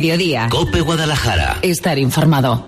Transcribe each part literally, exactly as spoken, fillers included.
mediodía. COPE Guadalajara. Estar informado.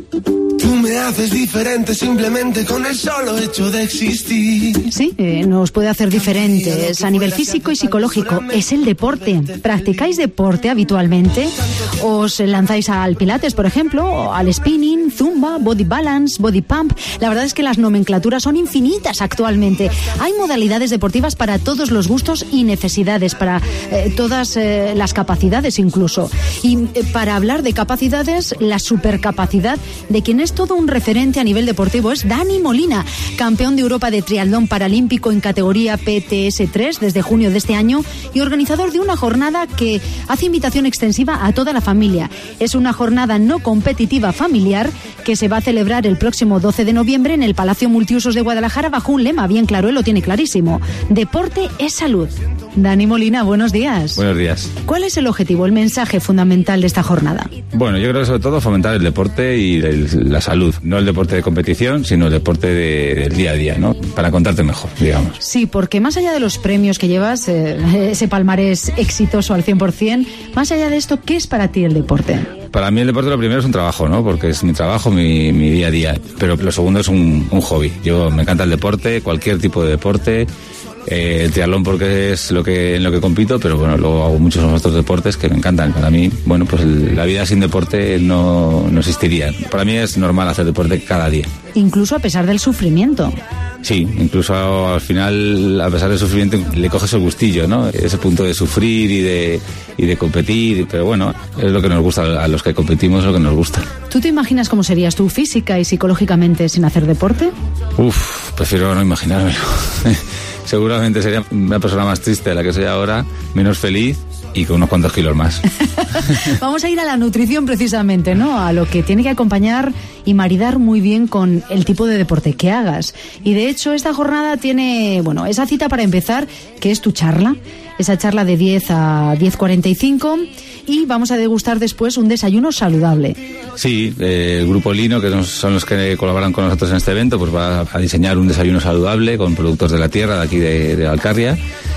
Tú me haces diferente simplemente con el solo hecho de existir. Sí, eh, nos puede hacer diferentes a nivel físico y psicológico. Es el deporte. ¿Practicáis deporte habitualmente? ¿Os lanzáis al pilates, por ejemplo, o al spinning, zumba, body balance, body pump? La verdad es que las nomenclaturas son infinitas actualmente. Hay modalidades deportivas para todos los gustos y necesidades, para eh, todas eh, las capacidades incluso. Y eh, para hablar de capacidades, la supercapacidad de quien es todo un referente a nivel deportivo es Dani Molina, campeón de Europa de triatlón paralímpico en categoría P T S tres desde junio de este año y organizador de una jornada que hace invitación extensiva a toda la familia. Es una jornada no competitiva familiar que se va a celebrar el próximo doce de noviembre en el Palacio Multiusos de Guadalajara bajo un lema bien claro, él lo tiene clarísimo: deporte es salud. Dani Molina, buenos días. Buenos días. ¿Cuál es el objetivo, el mensaje fundamental de esta jornada? Bueno, yo creo que sobre todo fomentar el deporte y el, la salud. No el deporte de competición, sino el deporte de, del día a día, ¿no? Para contarte mejor, digamos. Sí, porque más allá de los premios que llevas, eh, ese palmarés exitoso al cien por ciento, más allá de esto, ¿qué es para ti el deporte? Para mí el deporte lo primero es un trabajo, ¿no? Porque es mi trabajo, mi, mi día a día. Pero lo segundo es un, un hobby. Yo me encanta el deporte, cualquier tipo de deporte. Eh, el triatlón porque es lo que en lo que compito, pero bueno, luego hago muchos otros deportes que me encantan. Para mí, bueno, pues el, la vida sin deporte no, no existiría. Para mí es normal hacer deporte cada día. Incluso a pesar del sufrimiento. Sí, incluso al final, a pesar del sufrimiento, le coges el gustillo, ¿no? Ese punto de sufrir y de, y de competir, pero bueno, es lo que nos gusta, a los que competimos es lo que nos gusta. ¿Tú te imaginas cómo serías tú física y psicológicamente sin hacer deporte? Uf, prefiero no imaginármelo. Seguramente sería una persona más triste de la que soy ahora, menos feliz y con unos cuantos kilos más. Vamos a ir a la nutrición precisamente, ¿no? A lo que tiene que acompañar y maridar muy bien con el tipo de deporte que hagas. Y de hecho esta jornada tiene, bueno, esa cita para empezar, que es tu charla, esa charla de diez a diez cuarenta y cinco, y vamos a degustar después un desayuno saludable. Sí, eh, el Grupo Lino, que son los que colaboran con nosotros en este evento, pues va a diseñar un desayuno saludable con productos de la tierra de aquí de, de Alcarria.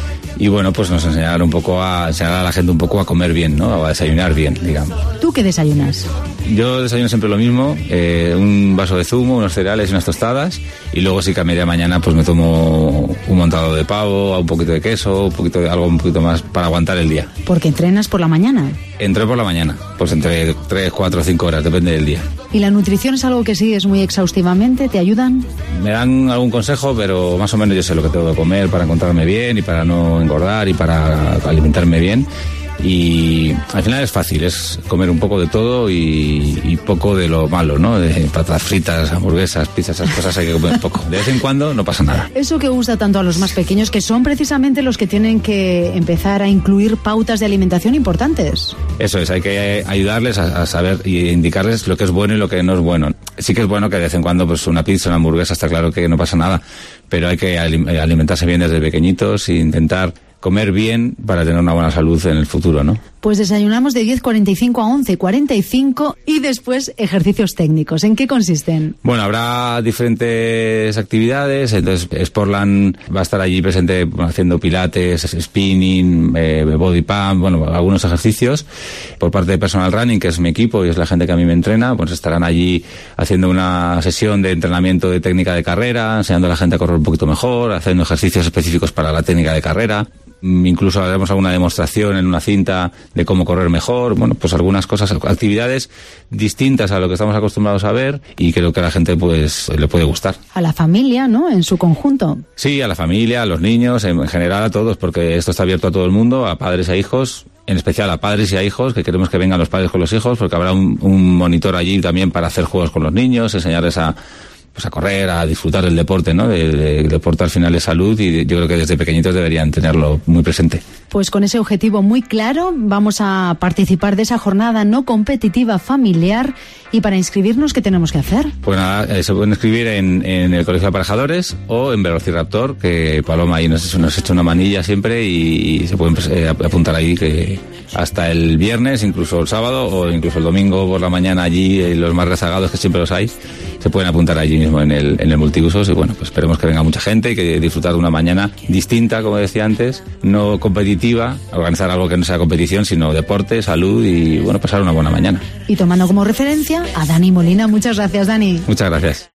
Y bueno, pues nos enseñará un poco a enseñar a la gente un poco a comer bien, ¿no? A desayunar bien, digamos. ¿Tú qué desayunas? Yo desayuno siempre lo mismo, eh, un vaso de zumo, unos cereales y unas tostadas, y luego sí que a media mañana pues me tomo un montado de pavo, un poquito de queso, un poquito de algo un poquito más para aguantar el día. ¿Porque entrenas por la mañana? Entré por la mañana, pues entre tres, cuatro, cinco horas, depende del día. ¿Y la nutrición es algo que sigues muy exhaustivamente? ¿Te ayudan? Me dan algún consejo, pero más o menos yo sé lo que tengo que comer para encontrarme bien y para no engordar y para alimentarme bien. Y al final es fácil, es comer un poco de todo y, y poco de lo malo, ¿no? De patatas fritas, hamburguesas, pizzas, esas cosas hay que comer poco. De vez en cuando no pasa nada. Eso que gusta tanto a los más pequeños, que son precisamente los que tienen que empezar a incluir pautas de alimentación importantes. Eso es, hay que ayudarles a, a saber y indicarles lo que es bueno y lo que no es bueno. Sí que es bueno que de vez en cuando pues una pizza, una hamburguesa, está claro que no pasa nada, pero hay que alimentarse bien desde pequeñitos e intentar comer bien para tener una buena salud en el futuro, ¿no? Pues desayunamos de diez cuarenta y cinco a once cuarenta y cinco y después ejercicios técnicos. ¿En qué consisten? Bueno, habrá diferentes actividades. Entonces Sportland va a estar allí presente haciendo pilates, spinning, eh, body pump, bueno, algunos ejercicios. Por parte de Personal Running, que es mi equipo y es la gente que a mí me entrena, pues estarán allí haciendo una sesión de entrenamiento de técnica de carrera, enseñando a la gente a correr un poquito mejor, haciendo ejercicios específicos para la técnica de carrera. Incluso haremos alguna demostración en una cinta de cómo correr mejor, bueno, pues algunas cosas, actividades distintas a lo que estamos acostumbrados a ver y creo que a la gente pues le puede gustar. A la familia, ¿no? En su conjunto. Sí, a la familia, a los niños, en general a todos, porque esto está abierto a todo el mundo, a padres e hijos, en especial a padres y a hijos, que queremos que vengan los padres con los hijos, porque habrá un, un monitor allí también para hacer juegos con los niños, enseñarles a pues a correr, a disfrutar del deporte, ¿no? El, el deporte al final es salud y yo creo que desde pequeñitos deberían tenerlo muy presente. Pues con ese objetivo muy claro vamos a participar de esa jornada no competitiva familiar. Y para inscribirnos, ¿qué tenemos que hacer? Pues nada, eh, se pueden inscribir en, en el Colegio de Aparejadores o en Velociraptor, que Paloma ahí nos, nos ha hecho una manilla siempre y, y se pueden eh, apuntar ahí que hasta el viernes, incluso el sábado o incluso el domingo por la mañana allí, eh, los más rezagados que siempre los hay, se pueden apuntar allí mismo en el, en el multiusos y bueno, pues esperemos que venga mucha gente y que disfrutar de una mañana distinta, como decía antes, no competitiva, organizar algo que no sea competición, sino deporte, salud y bueno, pasar una buena mañana. Y tomando como referencia a Dani Molina. Muchas gracias, Dani. Muchas gracias.